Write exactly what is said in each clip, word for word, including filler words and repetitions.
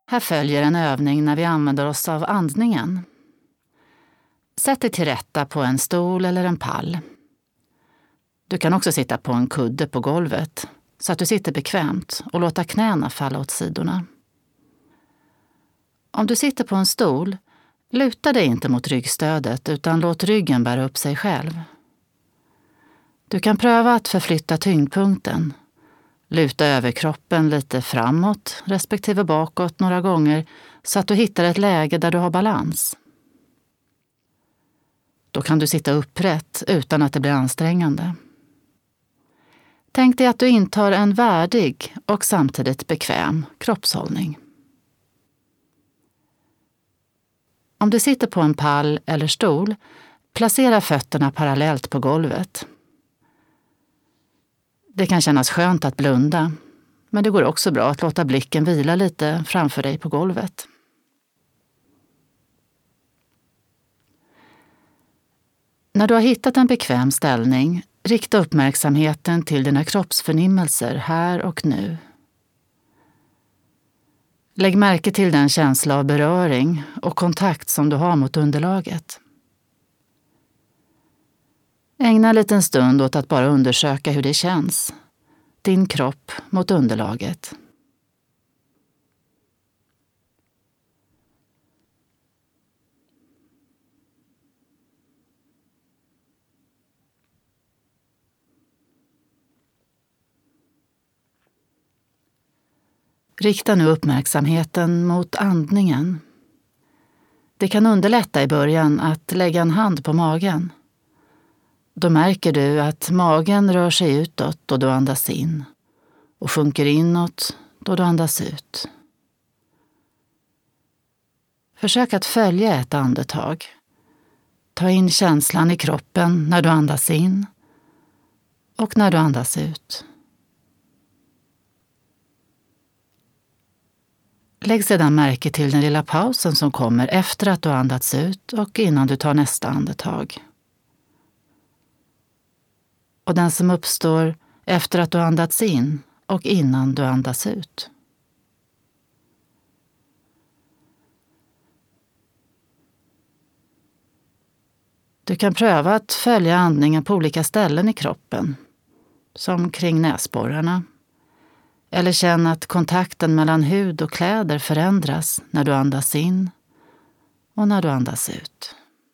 Här följer en övning när vi använder oss av andningen. Sätt dig till rätta på en stol eller en pall. Du kan också sitta på en kudde på golvet så att du sitter bekvämt och låta knäna falla åt sidorna. Om du sitter på en stol, luta dig inte mot ryggstödet utan låt ryggen bära upp sig själv. Du kan pröva att förflytta tyngdpunkten. Luta överkroppen lite framåt respektive bakåt några gånger så att du hittar ett läge där du har balans. Då kan du sitta upprätt utan att det blir ansträngande. Tänk dig att du intar en värdig och samtidigt bekväm kroppshållning. Om du sitter på en pall eller stol, placera fötterna parallellt på golvet. Det kan kännas skönt att blunda, men det går också bra att låta blicken vila lite framför dig på golvet. När du har hittat en bekväm ställning, rikta uppmärksamheten till dina kroppsförnimmelser här och nu. Lägg märke till den känsla av beröring och kontakt som du har mot underlaget. Ägna en liten stund åt att bara undersöka hur det känns. Din kropp mot underlaget. Rikta nu uppmärksamheten mot andningen. Det kan underlätta i början att lägga en hand på magen. Då märker du att magen rör sig utåt då du andas in och sjunker inåt då du andas ut. Försök att följa ett andetag. Ta in känslan i kroppen när du andas in och när du andas ut. Lägg sedan märke till den lilla pausen som kommer efter att du har andats ut och innan du tar nästa andetag. Och den som uppstår efter att du har andats in och innan du andas ut. Du kan pröva att följa andningen på olika ställen i kroppen, som kring näsborrarna. Eller känn att kontakten mellan hud och kläder förändras när du andas in och när du andas ut.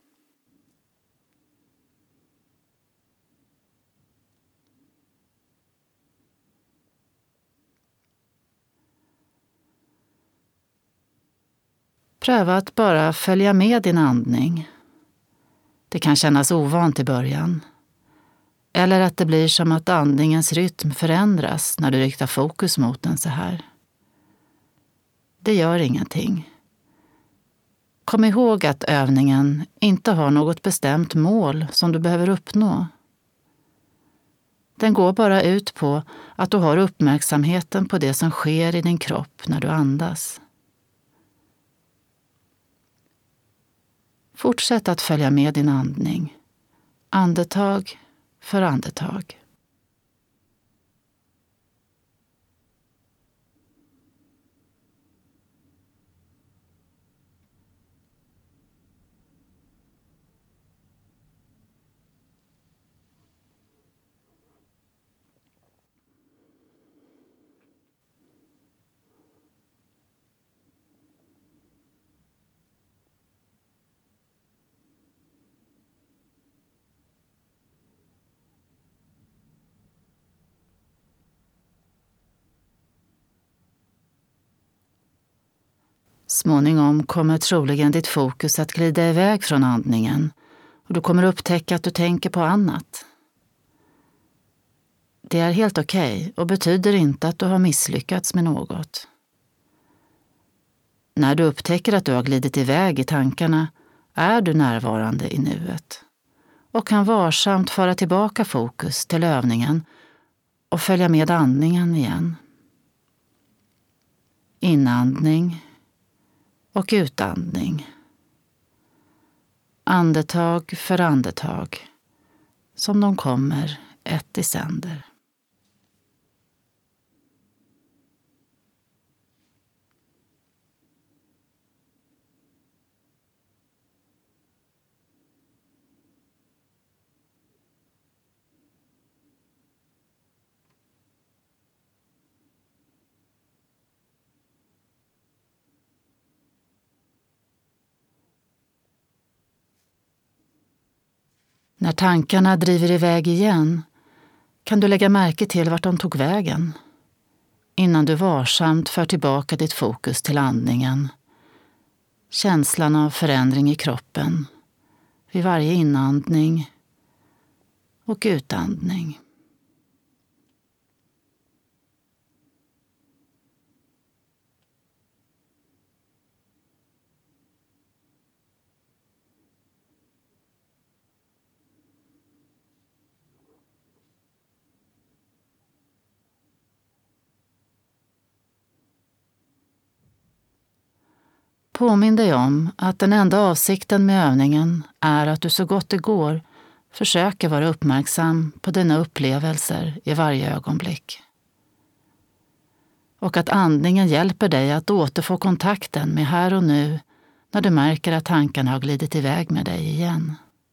Pröva att bara följa med din andning. Det kan kännas ovant i början. Eller att det blir som att andningens rytm förändras när du riktar fokus mot den så här. Det gör ingenting. Kom ihåg att övningen inte har något bestämt mål som du behöver uppnå. Den går bara ut på att du har uppmärksamheten på det som sker i din kropp när du andas. Fortsätt att följa med din andning. Andetag för andetag. Småningom kommer troligen ditt fokus att glida iväg från andningen och du kommer upptäcka att du tänker på annat. Det är helt okej och betyder inte att du har misslyckats med något. När du upptäcker att du har glidit iväg i tankarna är du närvarande i nuet och kan varsamt föra tillbaka fokus till övningen och följa med andningen igen. Inandning och utandning. Andetag för andetag, som de kommer ett i sänder. När tankarna driver iväg igen kan du lägga märke till vart de tog vägen innan du varsamt för tillbaka ditt fokus till andningen. Känslan av förändring i kroppen vid varje inandning och utandning. Påminn dig om att den enda avsikten med övningen är att du så gott det går försöker vara uppmärksam på dina upplevelser i varje ögonblick. Och att andningen hjälper dig att återfå kontakten med här och nu när du märker att tankarna har glidit iväg med dig igen.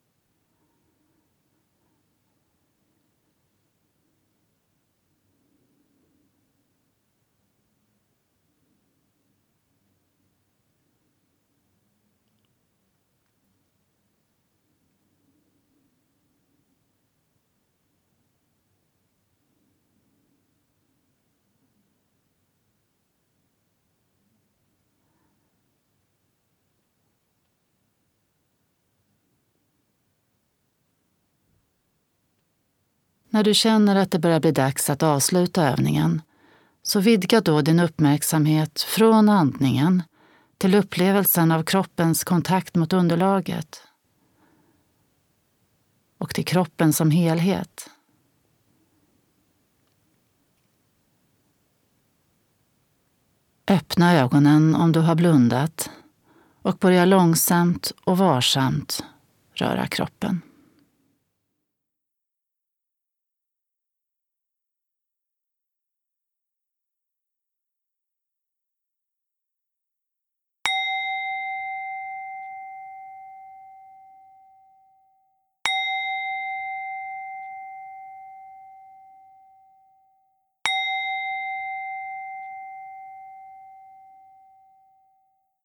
När du känner att det börjar bli dags att avsluta övningen, så vidga då din uppmärksamhet från andningen till upplevelsen av kroppens kontakt mot underlaget och till kroppen som helhet. Öppna ögonen om du har blundat och börja långsamt och varsamt röra kroppen.